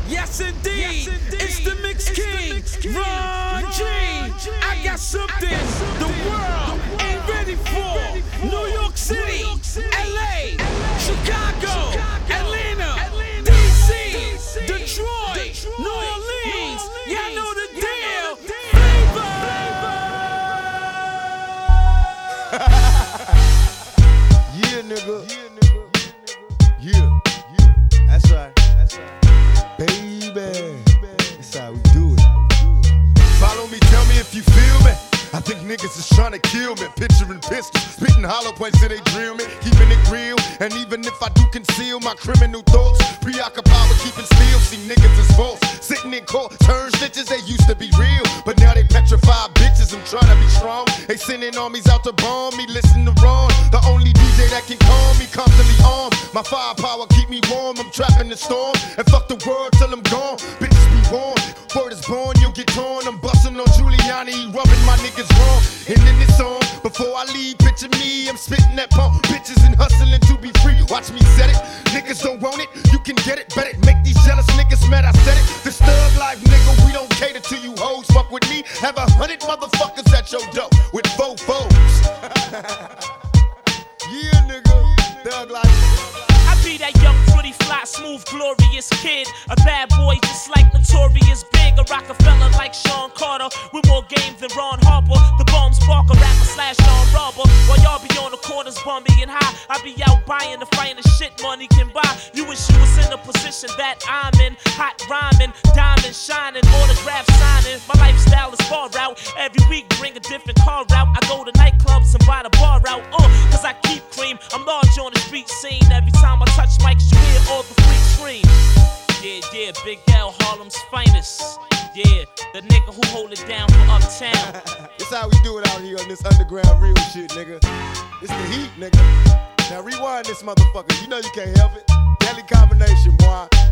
Yes indeed, it's the Mix King, Ron G. I got something the world ain't ready for. New York City, LA, Chicago, Atlanta, DC, Detroit, New Orleans. Y'all know the deal. Yeah, nigga. Yeah. That's right. Baby. That's how we do it. Follow me, tell me if you feel me. I think niggas is trying to kill me. Picturing pistols, spitting hollow points till they drill me. Keeping it real, and even if I do conceal my criminal thoughts, preoccupied with keeping still. See niggas is false, sitting in court, turn snitches. They used to be real, but now they petrified bitches. I'm trying to be strong. They sending armies out to bomb me. Listen to Ron, the only DJ that can calm me. Constantly armed, my firepower keep me warm. I'm trapping the storm, and fuck the world till I'm gone. Bitches be warned, word is born, you'll get torn. I'm busting on Giuliani, he rubbing my niggas wrong. And in this song, before I leave, picture me, I'm spitting that pump, bitches and hustling to be free. Watch me set it, niggas don't want it, you can get it, bet it. Make these jealous niggas mad, I said it. This thug life, nigga, we don't cater to you hoes. Fuck with me, have 100 motherfuckers at your door with fofos. Yeah, nigga, thug life. I be that young, pretty, fly, smooth, glorious kid. A bad boy just like Notorious Big. A Rockefeller like Sean Carter. With more game than Ron Harper. The bomb sparker, rapper slash Sean Robber. While y'all be on the corners bumming high, I be out buying the finest shit money can buy. You wish you was in the position that I'm in. Hot rhyming, diamond shining, autograph signing. My lifestyle is far out. Every week bring a different car out. I go to nightclubs and buy the bar out. Cause I keep cream. I'm large on the street scene. Every time I touch mics, you hear all the freaks scream. Yeah, Big L, Harlem's finest. Yeah, the nigga who hold it down for uptown. This how we do it out here on this underground real shit, nigga. It's the heat, nigga. Now rewind this motherfucker. You know you can't help it. Deadly combination, boy.